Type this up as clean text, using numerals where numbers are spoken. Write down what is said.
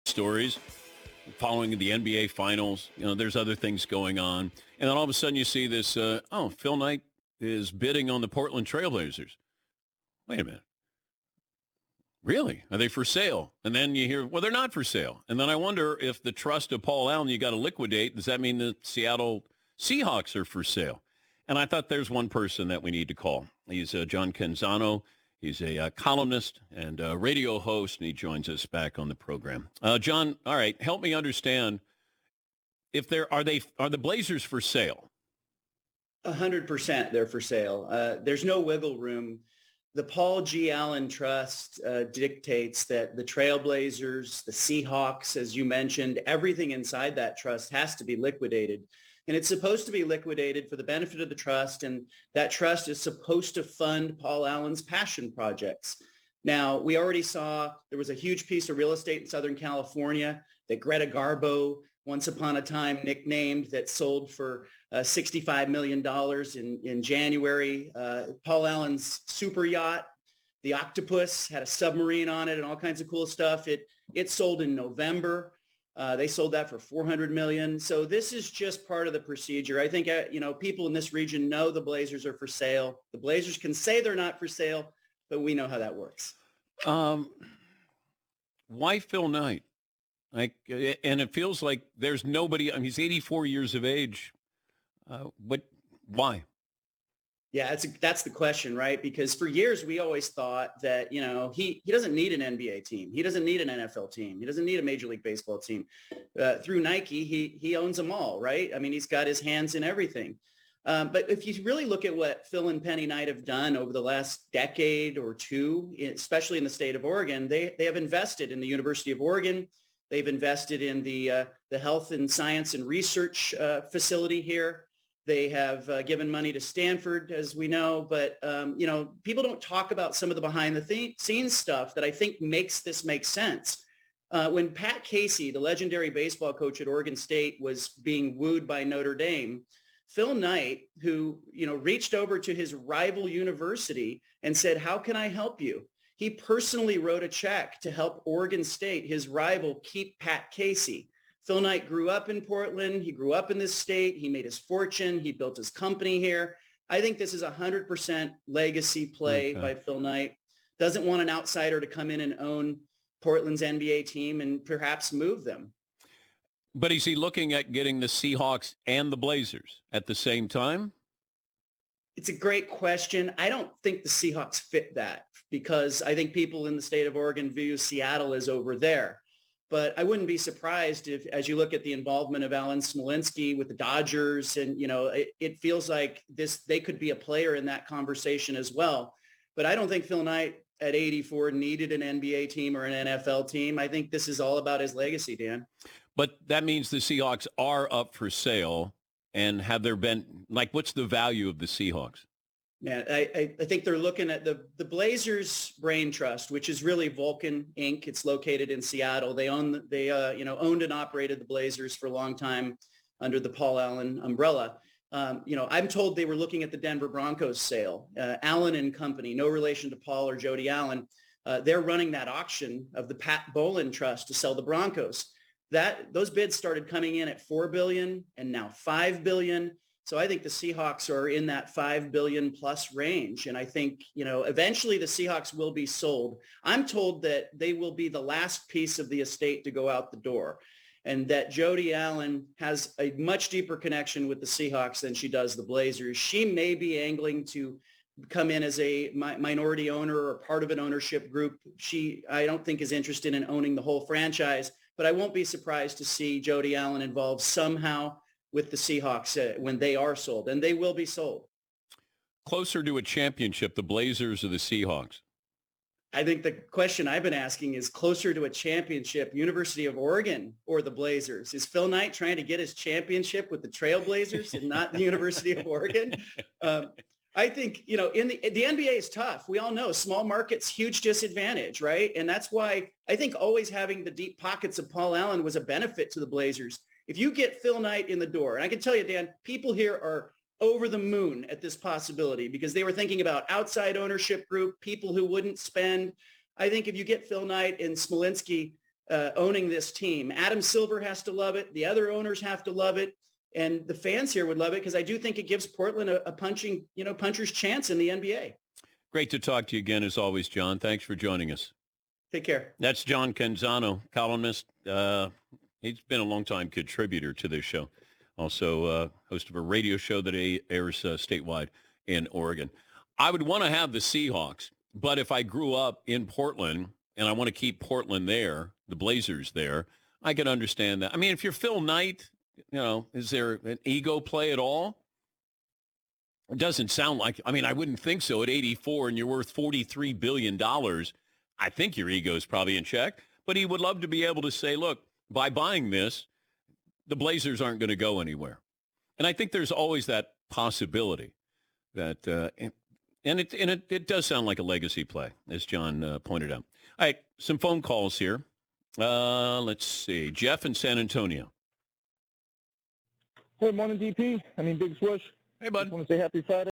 stories following the NBA Finals. There's other things going on. And then all of a sudden you see this, Phil Knight is bidding on the Portland Trailblazers. Wait a minute. Really? Are they for sale? And then you hear, well, they're not for sale. And then I wonder if the trust of Paul Allen you got to liquidate. Does that mean the Seattle Seahawks are for sale? And I thought there's one person that we need to call. He's John Canzano. He's a columnist and a radio host, and he joins us back on the program. John, all right, help me understand. If are the Blazers for sale? 100% they're for sale. There's no wiggle room. The Paul G. Allen Trust dictates that the Trailblazers, the Seahawks, as you mentioned, everything inside that trust has to be liquidated. And it's supposed to be liquidated for the benefit of the trust, and that trust is supposed to fund Paul Allen's passion projects. Now, we already saw there was a huge piece of real estate in Southern California that Greta Garbo, once upon a time nicknamed, that sold for $65 million in January. Paul Allen's super yacht, the Octopus, had a submarine on it and all kinds of cool stuff. It sold in November. They sold that for $400 million. So this is just part of the procedure. I think, people in this region know the Blazers are for sale. The Blazers can say they're not for sale, but we know how that works. Why Phil Knight? And it feels like there's nobody. I mean, he's 84 years of age. But why? Yeah, that's the question, right? Because for years we always thought that, he doesn't need an NBA team. He doesn't need an NFL team. He doesn't need a Major League Baseball team. Through Nike, he owns them all, right? I mean, he's got his hands in everything. But if you really look at what Phil and Penny Knight have done over the last decade or two, especially in the state of Oregon, they have invested in the University of Oregon. They've invested in the Health and Science and Research facility here. They have given money to Stanford, as we know, but, people don't talk about some of the behind the scenes stuff that I think makes this make sense. When Pat Casey, the legendary baseball coach at Oregon State, was being wooed by Notre Dame, Phil Knight, who, reached over to his rival university and said, "How can I help you?" He personally wrote a check to help Oregon State, his rival, keep Pat Casey. Phil Knight grew up in Portland. He grew up in this state. He made his fortune. He built his company here. I think this is 100% legacy play by Phil Knight. Doesn't want an outsider to come in and own Portland's NBA team and perhaps move them. But is he looking at getting the Seahawks and the Blazers at the same time? It's a great question. I don't think the Seahawks fit that because I think people in the state of Oregon view Seattle as over there. But I wouldn't be surprised if, as you look at the involvement of Alan Smolinski with the Dodgers, and, it feels like they could be a player in that conversation as well. But I don't think Phil Knight at 84 needed an NBA team or an NFL team. I think this is all about his legacy, Dan. But that means the Seahawks are up for sale. And have there been, what's the value of the Seahawks? Yeah, I think they're looking at the Blazers Brain Trust, which is really Vulcan Inc. It's located in Seattle. They owned and operated the Blazers for a long time under the Paul Allen umbrella. I'm told they were looking at the Denver Broncos sale. Allen and Company, no relation to Paul or Jody Allen. They're running that auction of the Pat Bolin Trust to sell the Broncos. Those bids started coming in at $4 billion and now $5 billion. So I think the Seahawks are in that $5 billion plus range. And I think, eventually the Seahawks will be sold. I'm told that they will be the last piece of the estate to go out the door, and that Jody Allen has a much deeper connection with the Seahawks than she does the Blazers. She may be angling to come in as a minority owner or part of an ownership group. I don't think is interested in owning the whole franchise, but I won't be surprised to see Jody Allen involved somehow with the Seahawks when they are sold, and they will be sold. Closer to a championship, the Blazers or the Seahawks? I think the question I've been asking is closer to a championship, University of Oregon or the Blazers. Is Phil Knight trying to get his championship with the Trailblazers and not the University of Oregon? I think, the NBA is tough. We all know small markets, huge disadvantage, right? And that's why I think always having the deep pockets of Paul Allen was a benefit to the Blazers. If you get Phil Knight in the door, and I can tell you, Dan, people here are over the moon at this possibility because they were thinking about outside ownership group, people who wouldn't spend. I think if you get Phil Knight and Smolinski owning this team. Adam Silver has to love it. The other owners have to love it. And the fans here would love it because I do think it gives Portland a puncher's chance in the NBA. Great to talk to you again, as always, John. Thanks for joining us. Take care. That's John Canzano, columnist. He's been a longtime contributor to this show. Also host of a radio show that airs statewide in Oregon. I would want to have the Seahawks, but if I grew up in Portland and I want to keep Portland there, the Blazers there, I can understand that. I mean, if you're Phil Knight, is there an ego play at all? It doesn't sound like, I wouldn't think so. At 84 and you're worth $43 billion, I think your ego is probably in check. But he would love to be able to say, look, by buying this, the Blazers aren't going to go anywhere. And I think there's always that possibility that, and it does sound like a legacy play, as John pointed out. All right, some phone calls here. Let's see. Jeff in San Antonio. Good morning, DP. Big Swoosh. Hey, bud. I want to say happy Friday.